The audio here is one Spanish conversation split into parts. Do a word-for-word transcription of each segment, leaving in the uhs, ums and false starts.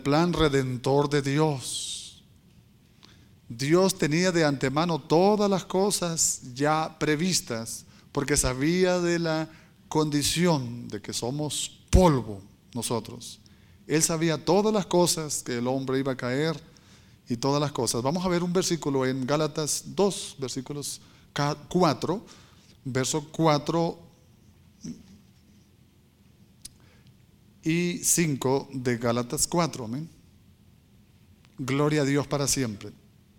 plan redentor de Dios. Dios tenía de antemano todas las cosas ya previstas, porque sabía de la condición de que somos polvo nosotros. Él sabía todas las cosas, que el hombre iba a caer y todas las cosas. Vamos a ver un versículo en Gálatas dos, versículos cuatro, verso cuatro y cinco de Gálatas cuatro. Amén. Gloria a Dios para siempre.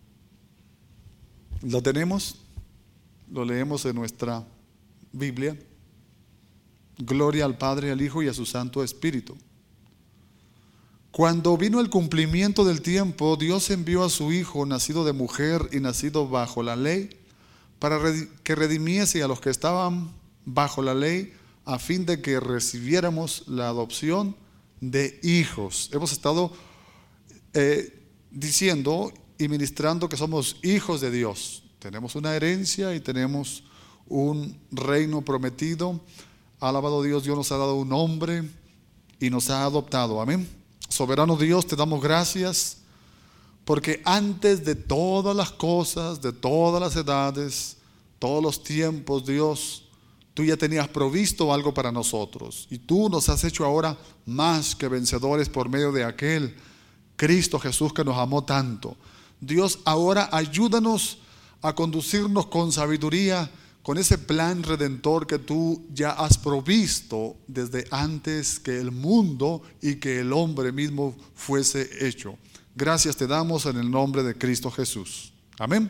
¿Lo tenemos? Lo leemos en nuestra Biblia. Gloria al Padre, al Hijo y a su Santo Espíritu. Cuando vino el cumplimiento del tiempo, Dios envió a su Hijo, nacido de mujer y nacido bajo la ley, para que redimiese a los que estaban bajo la ley, a fin de que recibiéramos la adopción de hijos. Hemos estado eh, diciendo y ministrando que somos hijos de Dios. Tenemos una herencia y tenemos un reino prometido. Alabado Dios, Dios nos ha dado un nombre y nos ha adoptado. Amén. Soberano Dios, te damos gracias porque antes de todas las cosas, de todas las edades, todos los tiempos, Dios, tú ya tenías provisto algo para nosotros y tú nos has hecho ahora más que vencedores por medio de aquel Cristo Jesús que nos amó tanto. Dios, ahora ayúdanos a conducirnos con sabiduría, con ese plan redentor que tú ya has provisto desde antes que el mundo y que el hombre mismo fuese hecho. Gracias te damos en el nombre de Cristo Jesús. Amén.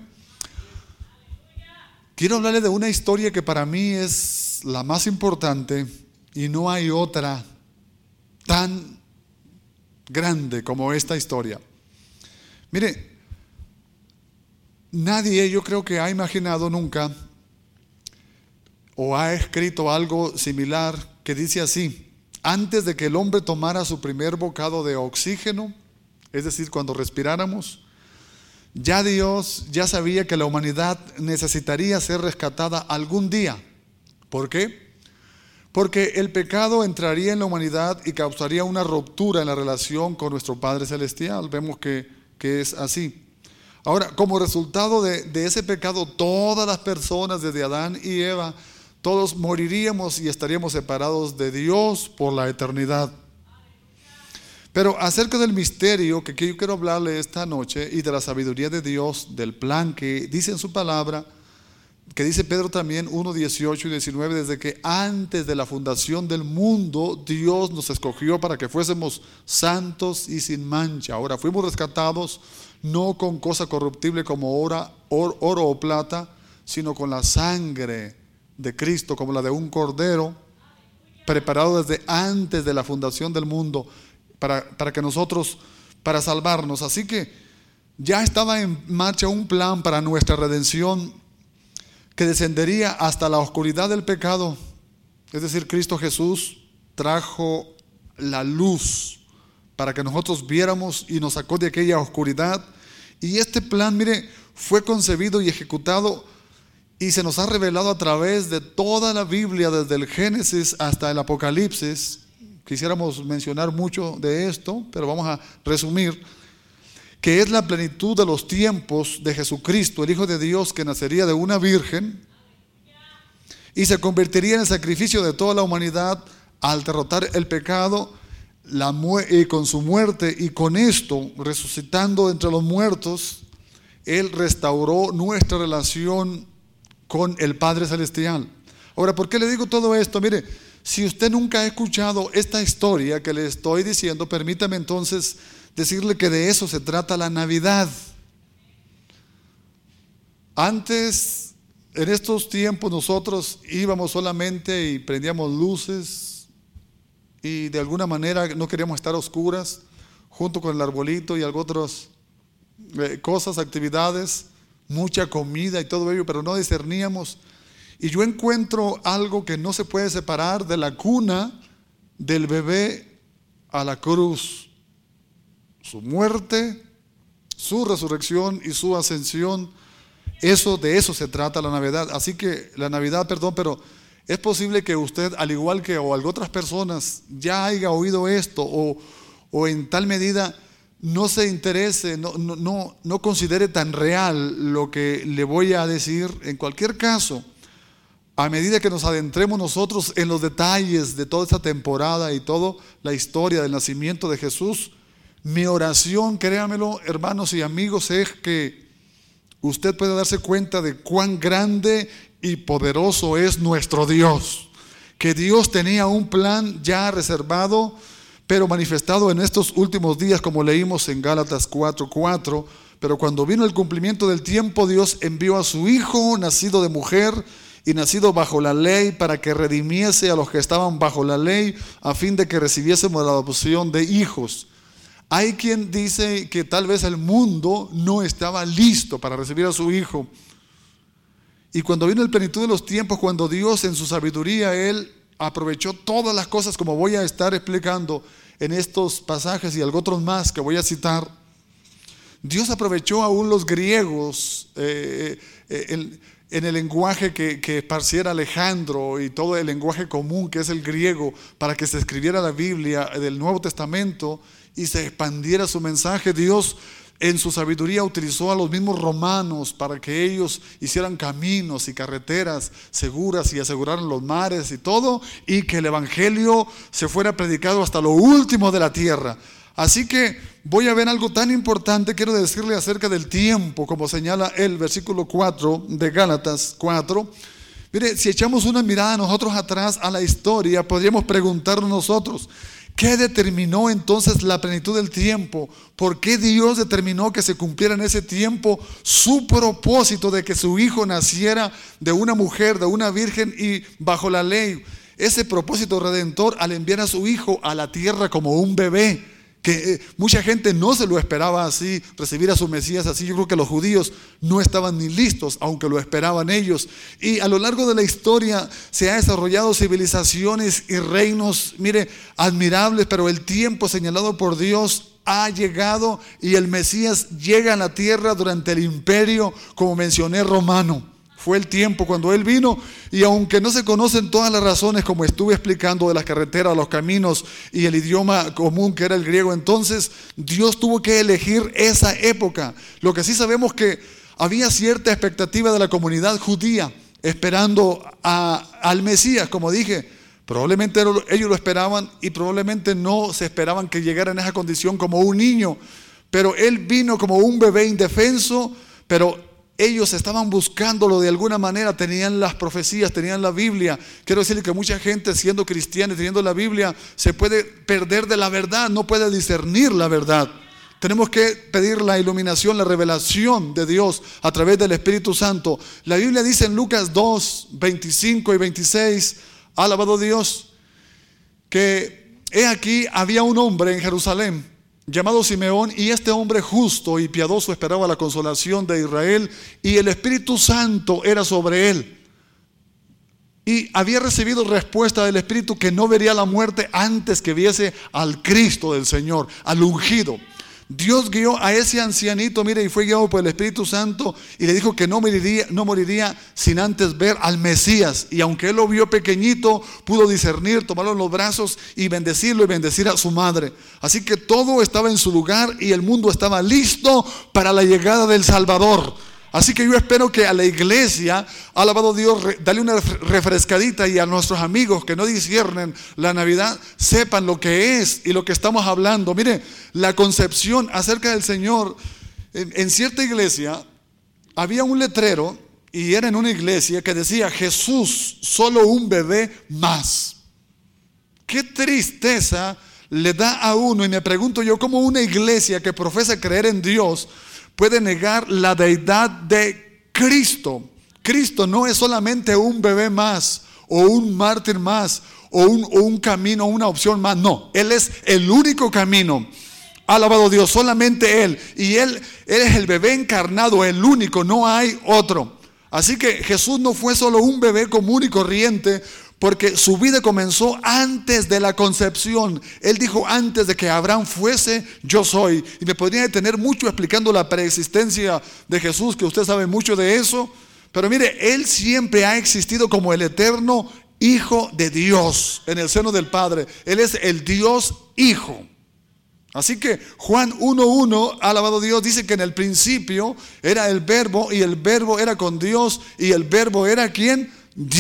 Quiero hablarle de una historia que para mí es la más importante y no hay otra tan grande como esta historia. Mire, nadie, yo creo que ha imaginado nunca o ha escrito algo similar que dice así: antes de que el hombre tomara su primer bocado de oxígeno, es decir, cuando respiráramos, ya Dios ya sabía que la humanidad necesitaría ser rescatada algún día. ¿Por qué? Porque el pecado entraría en la humanidad y causaría una ruptura en la relación con nuestro Padre Celestial. Vemos que, que es así. Ahora, como resultado de, de ese pecado, todas las personas desde Adán y Eva, todos moriríamos y estaríamos separados de Dios por la eternidad. Pero acerca del misterio que yo quiero hablarle esta noche y de la sabiduría de Dios, del plan que dice en su palabra, que dice Pedro también uno, dieciocho y diecinueve, desde que antes de la fundación del mundo Dios nos escogió para que fuésemos santos y sin mancha. Ahora fuimos rescatados no con cosa corruptible como oro, oro, oro o plata, sino con la sangre de Cristo, como la de un cordero, preparado desde antes de la fundación del mundo para, para que nosotros, para salvarnos. Así que ya estaba en marcha un plan para nuestra redención que descendería hasta la oscuridad del pecado. Es decir, Cristo Jesús trajo la luz para que nosotros viéramos y nos sacó de aquella oscuridad. Y este plan, mire, fue concebido y ejecutado y se nos ha revelado a través de toda la Biblia, desde el Génesis hasta el Apocalipsis. Quisiéramos mencionar mucho de esto, pero vamos a resumir, que es la plenitud de los tiempos de Jesucristo, el Hijo de Dios, que nacería de una virgen y se convertiría en el sacrificio de toda la humanidad al derrotar el pecado la mu- y con su muerte, y con esto, resucitando entre los muertos, Él restauró nuestra relación con el Padre Celestial. Ahora, ¿por qué le digo todo esto? Mire, si usted nunca ha escuchado esta historia que le estoy diciendo, permítame entonces decirle que de eso se trata la Navidad. Antes, en estos tiempos, nosotros íbamos solamente y prendíamos luces y de alguna manera no queríamos estar a oscuras, junto con el arbolito y algunas otras eh, cosas, actividades, mucha comida y todo ello, pero no discerníamos. Y yo encuentro algo que no se puede separar de la cuna del bebé a la cruz: su muerte, su resurrección y su ascensión. Eso, de eso se trata la Navidad. Así que la Navidad, perdón, pero es posible que usted, al igual que o otras personas, ya haya oído esto o, o en tal medida no se interese, no, no, no, no considere tan real lo que le voy a decir. En cualquier caso, a medida que nos adentremos nosotros en los detalles de toda esta temporada y toda la historia del nacimiento de Jesús, mi oración, créamelo, hermanos y amigos, es que usted pueda darse cuenta de cuán grande y poderoso es nuestro Dios. Que Dios tenía un plan ya reservado, pero manifestado en estos últimos días, como leímos en Gálatas cuatro cuatro. Pero cuando vino el cumplimiento del tiempo, Dios envió a su Hijo, nacido de mujer y nacido bajo la ley, para que redimiese a los que estaban bajo la ley, a fin de que recibiésemos la adopción de hijos. Hay quien dice que tal vez el mundo no estaba listo para recibir a su Hijo. Y cuando vino el plenitud de los tiempos, cuando Dios en su sabiduría, Él aprovechó todas las cosas, como voy a estar explicando en estos pasajes y algo otros más que voy a citar. Dios aprovechó aún los griegos eh, eh, en, en el lenguaje que, que esparciera Alejandro y todo el lenguaje común que es el griego, para que se escribiera la Biblia del Nuevo Testamento y se expandiera su mensaje. Dios en su sabiduría utilizó a los mismos romanos para que ellos hicieran caminos y carreteras seguras y aseguraran los mares y todo, y que el evangelio se fuera predicado hasta lo último de la tierra. Así que voy a ver algo tan importante. Quiero decirle acerca del tiempo, como señala el versículo cuatro de Gálatas cuatro. Mire, si echamos una mirada nosotros atrás a la historia, podríamos preguntarnos nosotros: ¿qué determinó entonces la plenitud del tiempo? ¿Por qué Dios determinó que se cumpliera en ese tiempo su propósito de que su Hijo naciera de una mujer, de una virgen y bajo la ley? Ese propósito redentor al enviar a su Hijo a la tierra como un bebé, que eh, mucha gente no se lo esperaba así, recibir a su Mesías así. Yo creo que los judíos no estaban ni listos, aunque lo esperaban ellos. Y a lo largo de la historia se han desarrollado civilizaciones y reinos, mire, admirables, pero el tiempo señalado por Dios ha llegado y el Mesías llega a la tierra durante el imperio, como mencioné, romano. Fue el tiempo cuando Él vino, y aunque no se conocen todas las razones, como estuve explicando, de las carreteras, los caminos y el idioma común que era el griego, entonces Dios tuvo que elegir esa época. Lo que sí sabemos que había cierta expectativa de la comunidad judía esperando a, al Mesías, como dije. Probablemente ellos lo esperaban y probablemente no se esperaban que llegara en esa condición como un niño, pero Él vino como un bebé indefenso, pero ellos estaban buscándolo de alguna manera, tenían las profecías, tenían la Biblia. Quiero decirle que mucha gente, siendo cristiana y teniendo la Biblia, se puede perder de la verdad, no puede discernir la verdad. Tenemos que pedir la iluminación, la revelación de Dios a través del Espíritu Santo. La Biblia dice en Lucas dos, veinticinco y veintiséis, alabado Dios, que he aquí había un hombre en Jerusalén llamado Simeón, y este hombre justo y piadoso esperaba la consolación de Israel, y el Espíritu Santo era sobre él. Y había recibido respuesta del Espíritu que no vería la muerte antes que viese al Cristo del Señor, al ungido. Dios guió a ese ancianito, mire, y fue guiado por el Espíritu Santo, y le dijo que no moriría, no moriría sin antes ver al Mesías. Y aunque él lo vio pequeñito, pudo discernir, tomarlo en los brazos y bendecirlo y bendecir a su madre. Así que todo estaba en su lugar y el mundo estaba listo para la llegada del Salvador. Así que yo espero que a la iglesia, alabado Dios, dale una refrescadita, y a nuestros amigos que no disciernen la Navidad, sepan lo que es y lo que estamos hablando. Mire, la concepción acerca del Señor, en, en cierta iglesia había un letrero, y era en una iglesia, que decía: Jesús, solo un bebé más. Qué tristeza le da a uno, y me pregunto yo, ¿cómo una iglesia que profesa creer en Dios puede negar la deidad de Cristo? Cristo no es solamente un bebé más, o un mártir más, o un, o un camino, una opción más. No, Él es el único camino. Alabado Dios, solamente Él. Y Él, Él es el bebé encarnado, el único, no hay otro. Así que Jesús no fue solo un bebé común y corriente, porque su vida comenzó antes de la concepción. Él dijo: antes de que Abraham fuese, yo soy. Y me podría detener mucho explicando la preexistencia de Jesús, que usted sabe mucho de eso. Pero mire, Él siempre ha existido como el eterno Hijo de Dios en el seno del Padre. Él es el Dios Hijo. Así que Juan uno uno, alabado Dios, dice que en el principio era el verbo y el verbo era con Dios y el verbo era ¿quién?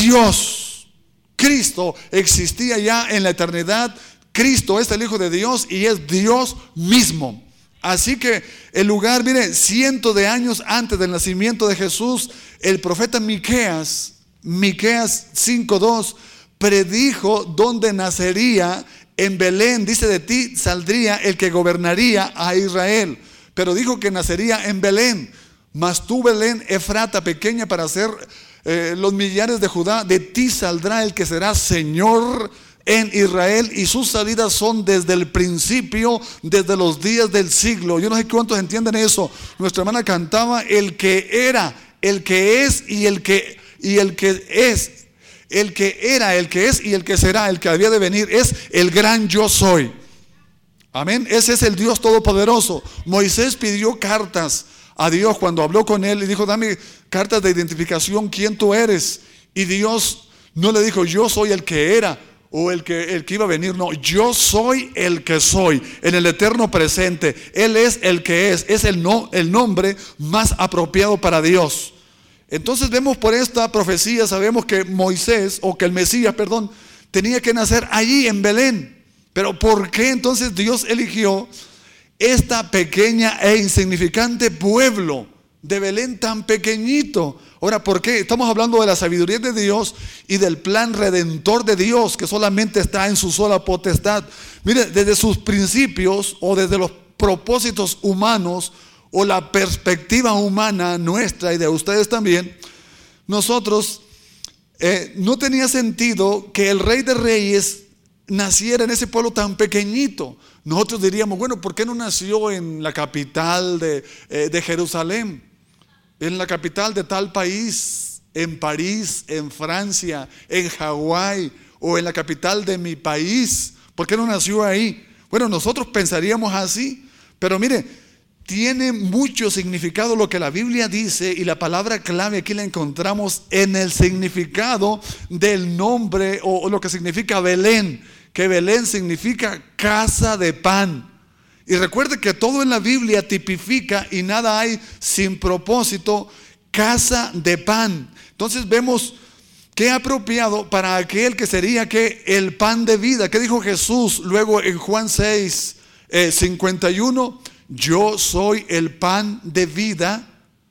Dios. Cristo existía ya en la eternidad. Cristo es el Hijo de Dios y es Dios mismo. Así que el lugar, mire, cientos de años antes del nacimiento de Jesús, el profeta Miqueas, Miqueas cinco dos, predijo dónde nacería. En Belén, dice, de ti saldría el que gobernaría a Israel. Pero dijo que nacería en Belén. Mas tú, Belén, Efrata, pequeña para ser eh, los millares de Judá, de ti saldrá el que será Señor en Israel, y sus salidas son desde el principio, desde los días del siglo. Yo no sé cuántos entienden eso. Nuestra hermana cantaba: el que era, el que es y el que, y el que es. El que era, el que es y el que será, el que había de venir, es el gran yo soy. Amén. Ese es el Dios todopoderoso. Moisés pidió cartas a Dios cuando habló con él y dijo: dame cartas de identificación, quién tú eres. Y Dios no le dijo: yo soy el que era o el que, el que iba a venir. No, yo soy el que soy, en el eterno presente. Él es el que es. Es el, no, el nombre más apropiado para Dios. Entonces vemos por esta profecía, sabemos que Moisés, o que el Mesías, perdón, tenía que nacer allí en Belén. Pero ¿por qué entonces Dios eligió esta pequeña e insignificante pueblo de Belén tan pequeñito? Ahora, ¿por qué? Estamos hablando de la sabiduría de Dios y del plan redentor de Dios, que solamente está en su sola potestad. Mire, desde sus principios o desde los propósitos humanos, o la perspectiva humana nuestra y de ustedes también, nosotros eh, no tenía sentido que el Rey de Reyes naciera en ese pueblo tan pequeñito. Nosotros diríamos: bueno, ¿por qué no nació en la capital de, eh, de Jerusalén? En la capital de tal país, en París, en Francia, en Hawái, o en la capital de mi país. ¿Por qué no nació ahí? Bueno, nosotros pensaríamos así, pero mire, tiene mucho significado lo que la Biblia dice, y la palabra clave aquí la encontramos en el significado del nombre, o, o lo que significa Belén, que Belén significa casa de pan. Y recuerde que todo en la Biblia tipifica, y nada hay sin propósito, casa de pan. Entonces vemos qué apropiado para aquel que sería que el pan de vida. ¿Qué dijo Jesús luego en Juan seis, eh, cincuenta y uno? Yo soy el pan de vida,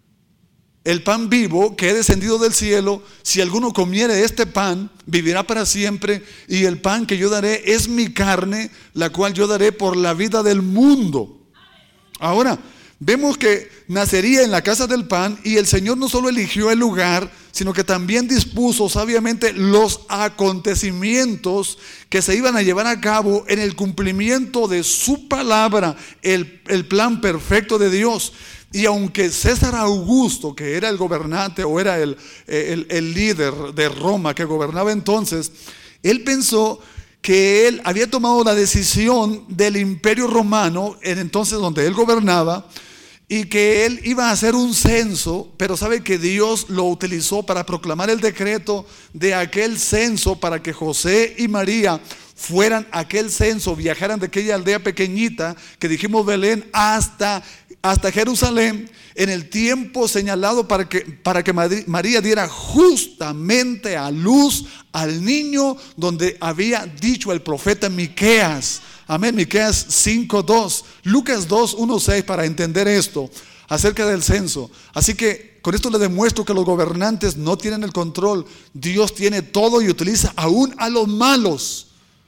el pan vivo que he descendido del cielo. Si alguno comiere de este pan, vivirá para siempre. Y el pan que yo daré es mi carne, la cual yo daré por la vida del mundo. Ahora, vemos que nacería en la casa del pan, y el Señor no solo eligió el lugar, sino que también dispuso sabiamente los acontecimientos que se iban a llevar a cabo en el cumplimiento de su palabra, el, el plan perfecto de Dios. Y aunque César Augusto, que era el gobernante o era el, el, el líder de Roma que gobernaba entonces, él pensó que él había tomado la decisión del imperio romano, en entonces donde él gobernaba, y que él iba a hacer un censo, pero sabe que Dios lo utilizó para proclamar el decreto de aquel censo, para que José y María fueran a aquel censo, viajaran de aquella aldea pequeñita que dijimos Belén hasta, hasta Jerusalén, en el tiempo señalado para que, para que María diera justamente a luz al niño donde había dicho el profeta Miqueas. Amén. Miqueas cinco dos, Lucas dos uno seis, para entender esto acerca del censo. Así que con esto le demuestro que los gobernantes no tienen el control. Dios tiene todo y utiliza aún a los malos.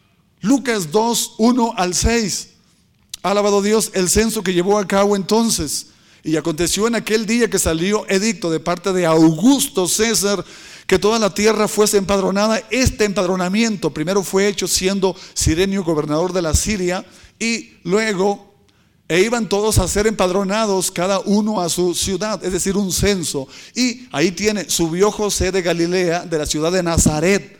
Lucas dos uno al seis. Alabado Dios, el censo que llevó a cabo entonces. Y aconteció en aquel día que salió edicto de parte de Augusto César, que toda la tierra fuese empadronada. Este empadronamiento primero fue hecho siendo Cirenio gobernador de la Siria, y luego e iban todos a ser empadronados, cada uno a su ciudad, es decir, un censo. Y ahí tiene, subió José de Galilea, de la ciudad de Nazaret,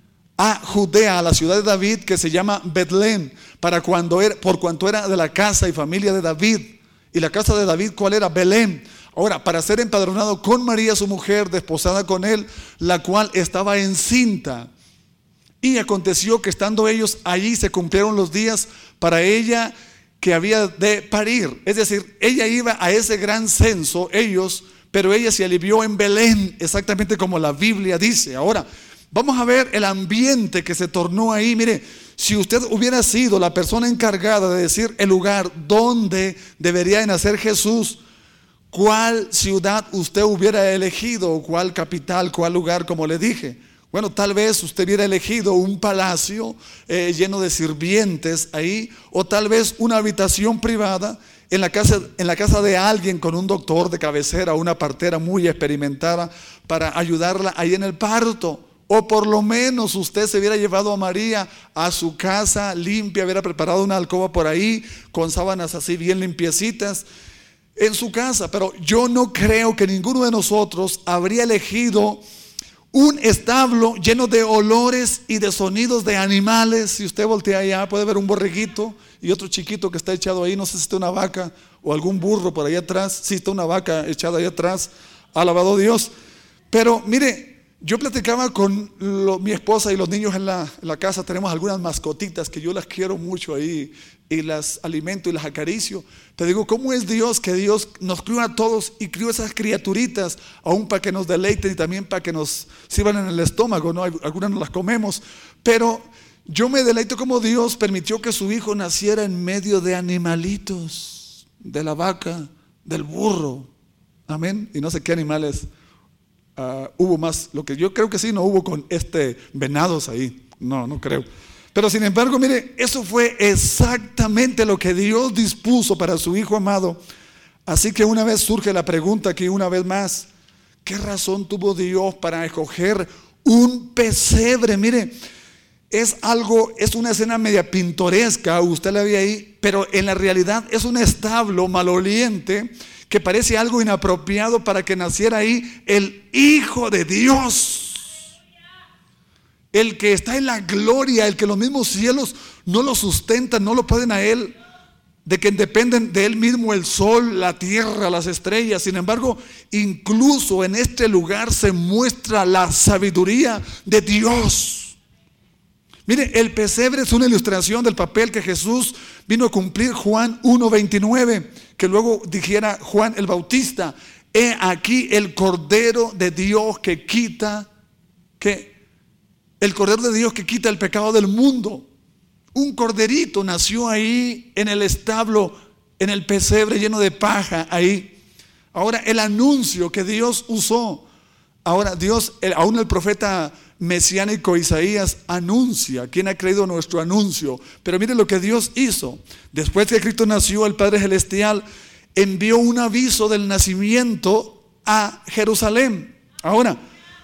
a Judea, a la ciudad de David, que se llama Betlén, para cuando era, por cuanto era de la casa y familia de David. Y la casa de David, ¿cuál era? Belén. Ahora, para ser empadronado con María su mujer, desposada con él, la cual estaba encinta. Y aconteció que estando ellos allí se cumplieron los días para ella, que había de parir. Es decir, ella iba a ese gran censo, ellos, pero ella se alivió en Belén, exactamente como la Biblia dice. Ahora, vamos a ver el ambiente que se tornó ahí. Mire, si usted hubiera sido la persona encargada de decir el lugar donde debería de nacer Jesús, ¿cuál ciudad usted hubiera elegido? ¿O cuál capital, cuál lugar, como le dije? Bueno, tal vez usted hubiera elegido un palacio eh, lleno de sirvientes ahí, o tal vez una habitación privada en la casa, en la casa de alguien con un doctor de cabecera, una partera muy experimentada para ayudarla ahí en el parto. O por lo menos usted se hubiera llevado a María a su casa limpia, hubiera preparado una alcoba por ahí con sábanas así bien limpiecitas en su casa. Pero yo no creo que ninguno de nosotros habría elegido un establo lleno de olores y de sonidos de animales. Si usted voltea allá puede ver un borreguito y otro chiquito que está echado ahí. No sé si está una vaca o algún burro por ahí atrás. Sí, está una vaca echada ahí atrás. Alabado Dios. Pero mire, yo platicaba con lo, mi esposa y los niños en la, en la casa. Tenemos algunas mascotitas que yo las quiero mucho ahí y las alimento y las acaricio. Te digo, ¿cómo es Dios? Que Dios nos crió a todos y crió esas criaturitas aún para que nos deleiten y también para que nos sirvan en el estómago, ¿no? Algunas no las comemos, pero yo me deleito como Dios permitió que su hijo naciera en medio de animalitos, de la vaca, del burro, amén, y no sé qué animales uh, hubo más. Lo que yo creo que sí, no hubo con este venados ahí, no, no creo. Pero sin embargo, mire, eso fue exactamente lo que Dios dispuso para su Hijo amado. Así que una vez surge la pregunta aquí, una vez más, ¿qué razón tuvo Dios para escoger un pesebre? Mire, es algo, es una escena media pintoresca, usted la ve ahí, pero en la realidad es un establo maloliente que parece algo inapropiado para que naciera ahí el Hijo de Dios. El que está en la gloria, el que los mismos cielos no lo sustentan, no lo pueden a Él, de que dependen de Él mismo el sol, la tierra, las estrellas. Sin embargo, incluso en este lugar se muestra la sabiduría de Dios. Mire, el pesebre es una ilustración del papel que Jesús vino a cumplir. Juan uno veintinueve, que luego dijera Juan el Bautista: he aquí el Cordero de Dios que quita, que el Cordero de Dios que quita el pecado del mundo. Un corderito nació ahí en el establo, en el pesebre lleno de paja ahí. Ahora el anuncio que Dios usó, ahora Dios, aún el profeta mesiánico Isaías anuncia. ¿Quién ha creído nuestro anuncio? Pero mire lo que Dios hizo. Después que Cristo nació, el Padre Celestial envió un aviso del nacimiento a Jerusalén. Ahora,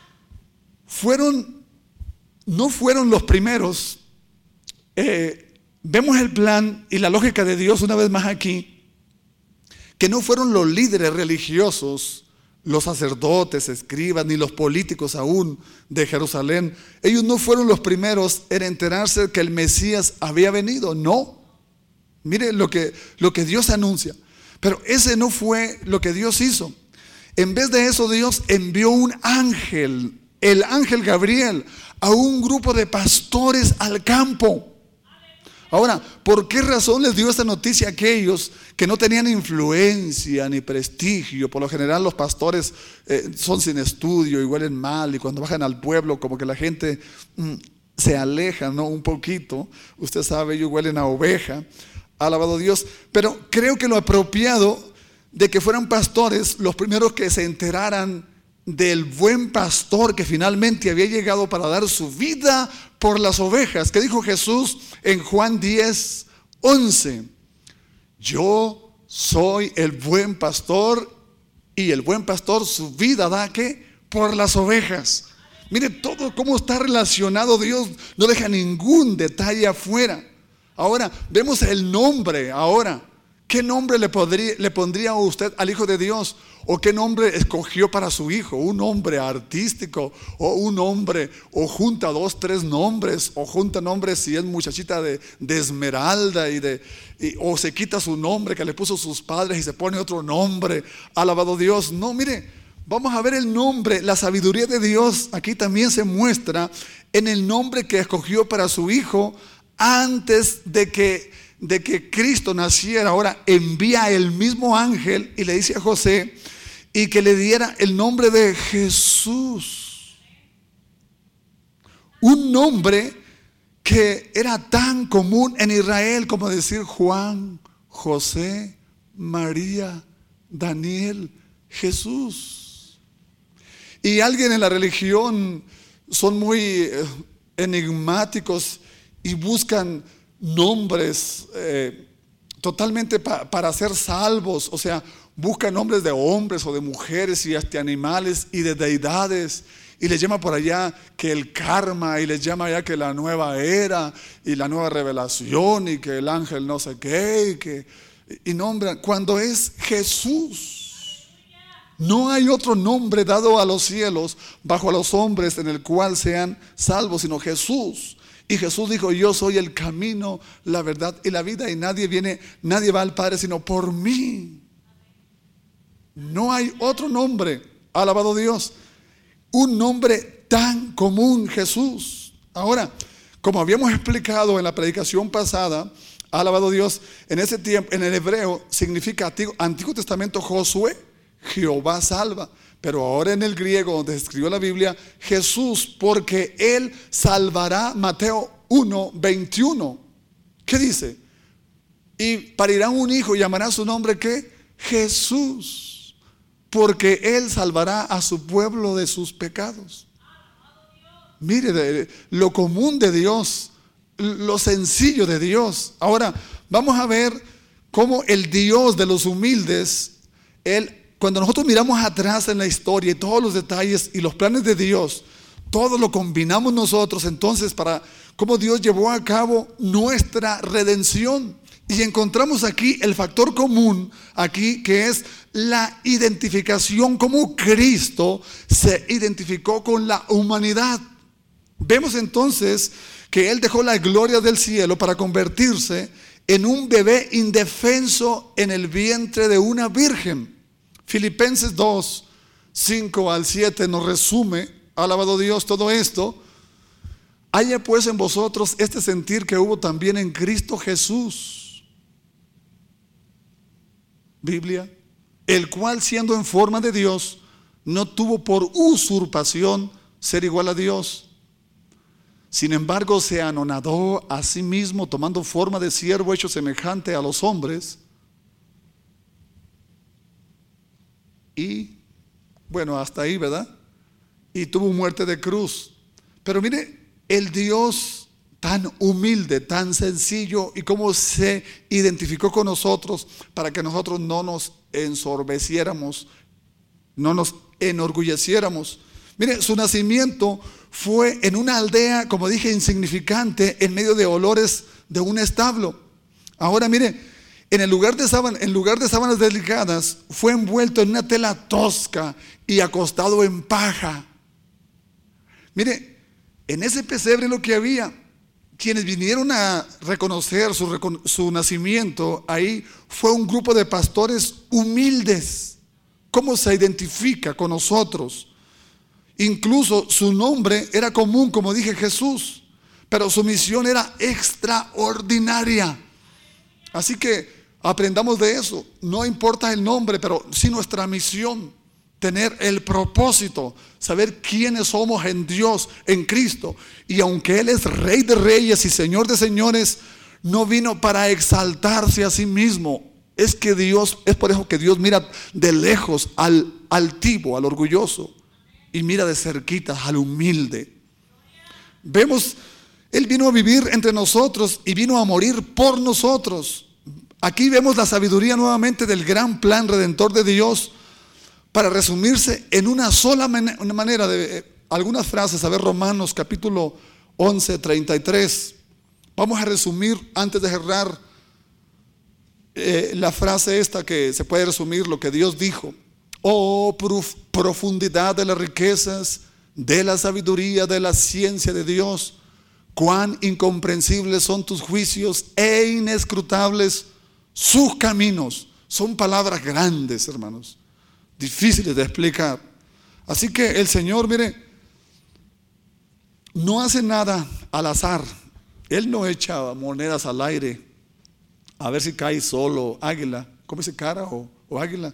fueron no fueron los primeros. eh, Vemos el plan y la lógica de Dios una vez más aquí, que no fueron los líderes religiosos, los sacerdotes, escribas, ni los políticos aún de Jerusalén. Ellos no fueron los primeros en enterarse que el Mesías había venido. No, mire lo que, lo que Dios anuncia. Pero ese no fue lo que Dios hizo. En vez de eso, Dios envió un ángel, el ángel Gabriel, a un grupo de pastores al campo. Ahora, ¿por qué razón les dio esta noticia a aquellos que no tenían influencia ni prestigio? Por lo general los pastores eh, son sin estudio y huelen mal, y cuando bajan al pueblo como que la gente mm, se aleja, ¿no? Un poquito. Usted sabe, ellos huelen a oveja. Alabado Dios. Pero creo que lo apropiado de que fueran pastores los primeros que se enteraran del buen pastor que finalmente había llegado para dar su vida por las ovejas. ¿Qué dijo Jesús en Juan diez, once? Yo soy el buen pastor, y el buen pastor su vida da, ¿qué? Por las ovejas. Mire todo cómo está relacionado. Dios no deja ningún detalle afuera. Ahora vemos el nombre. Ahora, ¿qué nombre le, podría, le pondría usted al Hijo de Dios? ¿O qué nombre escogió para su hijo? ¿Un nombre artístico? ¿O un nombre? ¿O junta dos, tres nombres? ¿O junta nombres si es muchachita de, de Esmeralda? Y de, y, ¿O se quita su nombre que le puso sus padres y se pone otro nombre? Alabado Dios. No, mire, vamos a ver el nombre. La sabiduría de Dios aquí también se muestra en el nombre que escogió para su hijo antes de que de que Cristo naciera, ahora envía el mismo ángel y le dice a José y que le diera el nombre de Jesús. Un nombre que era tan común en Israel como decir Juan, José, María, Daniel, Jesús. Y alguien en la religión son muy enigmáticos y buscan nombres eh, totalmente pa, para ser salvos. O sea, buscan nombres de hombres o de mujeres y hasta animales y de deidades. Y les llama por allá que el karma, y les llama allá que la nueva era y la nueva revelación y que el ángel no sé qué, y, que, y nombran cuando es Jesús. No hay otro nombre dado a los cielos bajo a los hombres en el cual sean salvos, sino Jesús. Y Jesús dijo: yo soy el camino, la verdad y la vida, y nadie viene, nadie va al Padre sino por mí. No hay otro nombre, alabado Dios, un nombre tan común, Jesús. Ahora, como habíamos explicado en la predicación pasada, alabado Dios, en ese tiempo, en el hebreo significa Antiguo, Antiguo Testamento, Josué, Jehová salva. Pero ahora en el griego donde se escribió la Biblia, Jesús, porque Él salvará. Mateo uno, veintiuno. ¿Qué dice? Y parirá un hijo y llamará su nombre ¿qué? Jesús, porque Él salvará a su pueblo de sus pecados. Mire, lo común de Dios, lo sencillo de Dios. Ahora vamos a ver cómo el Dios de los humildes, Él, cuando nosotros miramos atrás en la historia y todos los detalles y los planes de Dios, todo lo combinamos nosotros entonces para cómo Dios llevó a cabo nuestra redención. Y encontramos aquí el factor común aquí, que es la identificación, como Cristo se identificó con la humanidad. Vemos entonces que Él dejó la gloria del cielo para convertirse en un bebé indefenso en el vientre de una virgen. Filipenses dos, cinco al siete nos resume, alabado Dios, todo esto. Haya pues en vosotros este sentir que hubo también en Cristo Jesús, Biblia, el cual siendo en forma de Dios, no tuvo por usurpación ser igual a Dios. Sin embargo, se anonadó a sí mismo, tomando forma de siervo, hecho semejante a los hombres. Y, bueno, hasta ahí, ¿verdad? Y tuvo muerte de cruz. Pero mire, el Dios tan humilde, tan sencillo, y cómo se identificó con nosotros para que nosotros no nos ensorbeciéramos, no nos enorgulleciéramos. Mire, su nacimiento fue en una aldea, como dije, insignificante, en medio de olores de un establo. Ahora mire, en el lugar de sábanas, en lugar de sábanas delicadas, fue envuelto en una tela tosca y acostado en paja. Mire, en ese pesebre lo que había, quienes vinieron a reconocer su, su nacimiento ahí, fue un grupo de pastores humildes. ¿Cómo se identifica con nosotros? Incluso su nombre era común, como dije, Jesús, pero su misión era extraordinaria. Así que aprendamos de eso. No importa el nombre, pero sí nuestra misión, tener el propósito, saber quiénes somos en Dios, en Cristo. Y aunque Él es Rey de Reyes y Señor de Señores, no vino para exaltarse a sí mismo. Es que Dios, es por eso que Dios mira de lejos al altivo, al orgulloso, y mira de cerquita al humilde. Vemos, Él vino a vivir entre nosotros y vino a morir por nosotros. Aquí vemos la sabiduría nuevamente del gran plan redentor de Dios, para resumirse en una sola man- una manera de eh, algunas frases. A ver, Romanos capítulo once, treinta y tres. Vamos a resumir antes de cerrar eh, la frase esta, que se puede resumir lo que Dios dijo. Oh, prof- profundidad de las riquezas, de la sabiduría, de la ciencia de Dios. Cuán incomprensibles son tus juicios e inescrutables sus caminos. Son palabras grandes, hermanos, difíciles de explicar. Así que el Señor, mire, no hace nada al azar. Él no echa monedas al aire. A ver si cae solo, águila. ¿Cómo dice cara o, o águila?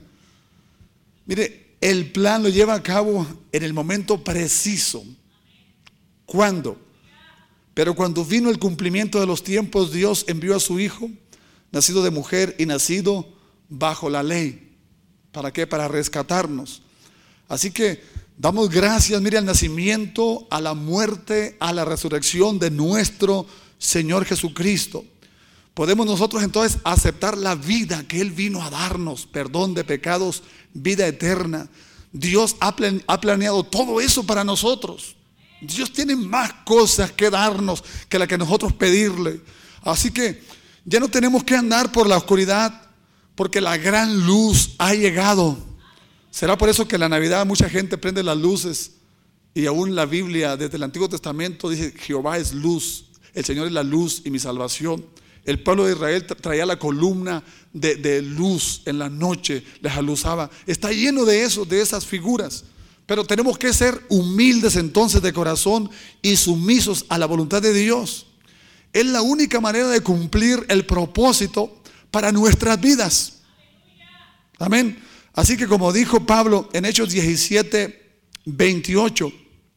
Mire, el plan lo lleva a cabo en el momento preciso. ¿Cuándo? Pero cuando vino el cumplimiento de los tiempos, Dios envió a su Hijo, nacido de mujer y nacido bajo la ley. ¿Para qué? Para rescatarnos. Así que damos gracias, mire, al nacimiento, a la muerte, a la resurrección de nuestro Señor Jesucristo. Podemos nosotros entonces aceptar la vida que Él vino a darnos, perdón de pecados, vida eterna. Dios ha planeado todo eso para nosotros. Dios tiene más cosas que darnos que la que nosotros pedirle. Así que ya no tenemos que andar por la oscuridad, porque la gran luz ha llegado. Será por eso que en la Navidad mucha gente prende las luces, y aún la Biblia desde el Antiguo Testamento dice: Jehová es luz, el Señor es la luz y mi salvación. El pueblo de Israel traía la columna de, de luz en la noche, les aluzaba. Está lleno de eso, de esas figuras. Pero tenemos que ser humildes entonces de corazón y sumisos a la voluntad de Dios. Es la única manera de cumplir el propósito para nuestras vidas. Amén. Así que, como dijo Pablo en Hechos diecisiete, veintiocho,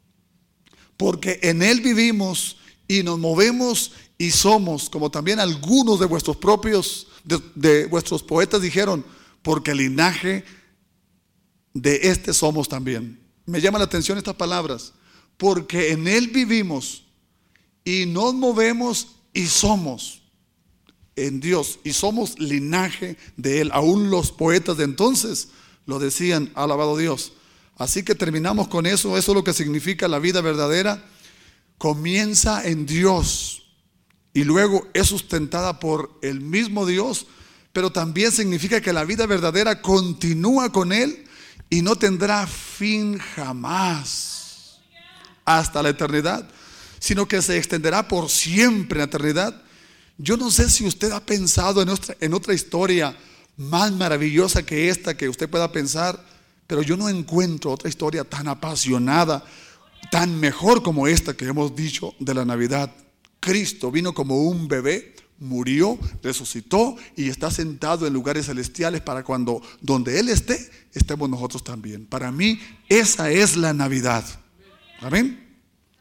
porque en Él vivimos y nos movemos y somos, como también algunos de vuestros propios, de, de vuestros poetas dijeron, porque el linaje de este somos también. Me llama la atención estas palabras, porque en Él vivimos y nos movemos y somos en Dios, y somos linaje de Él. Aún los poetas de entonces lo decían, alabado Dios. Así que terminamos con eso. Eso es lo que significa la vida verdadera. Comienza en Dios y luego es sustentada por el mismo Dios, pero también significa que la vida verdadera continúa con Él y no tendrá fin jamás hasta la eternidad, sino que se extenderá por siempre en la eternidad. Yo no sé si usted ha pensado en otra, en otra historia más maravillosa que esta que usted pueda pensar, pero yo no encuentro otra historia tan apasionada, tan mejor como esta que hemos dicho de la Navidad. Cristo vino como un bebé, murió, resucitó y está sentado en lugares celestiales para cuando donde Él esté, estemos nosotros también. Para mí esa es la Navidad. Amén.